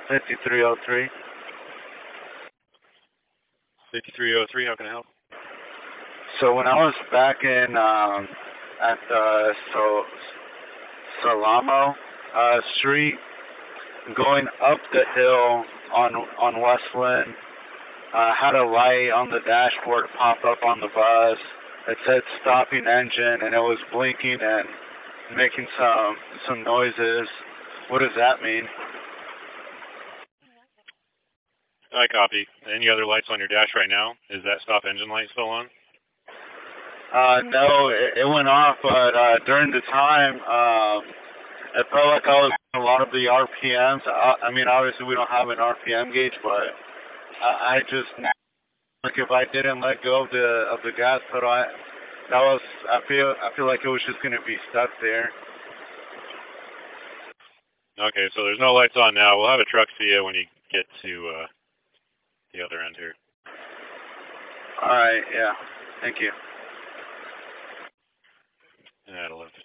5303. 5303, how can I help? So when I was back in at Salamo Street, going up the hill on Westland, had a light on the dashboard pop up on the bus. It said stopping engine, and it was blinking and making some noises. What does that mean? I copy. Any other lights on your dash right now? Is that stop engine light still on? No, it went off, but during the time, it felt like I was doing a lot of the RPMs. I mean, obviously we don't have an RPM gauge, but I just, like, if I didn't let go of the gas pedal, I feel like it was just gonna be stuck there. Okay, so there's no lights on now. We'll have a truck see you when you get to the other end here. All right, yeah. Thank you. That'll have to